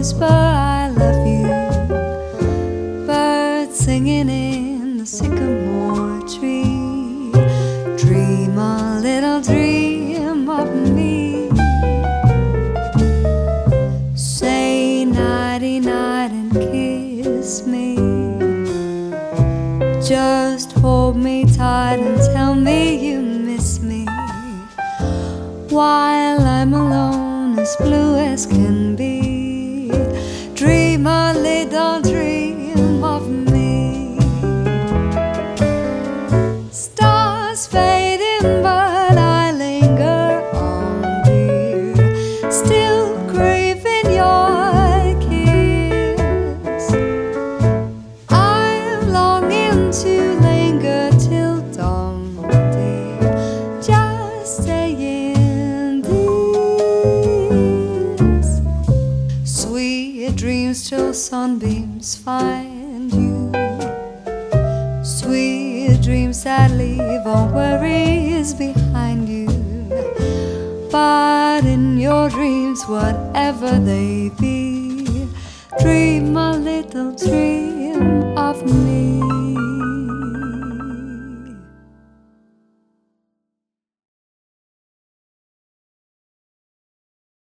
whisper I love you. Birds singing in the sycamore tree. Dream a little dream of me. Say nighty night and kiss me. Just hold me tight and tell me you miss me. While I'm alone, as blue as can be, dream a little dream of me. Stars fading, but I linger on, dear, still craving your kiss. I'm longing to linger till dawn, dear, just saying this. Sweet dreams till sunbeams find you. Sweet dreams that leave all worries behind you. But in your dreams, whatever they be, dream a little dream of me.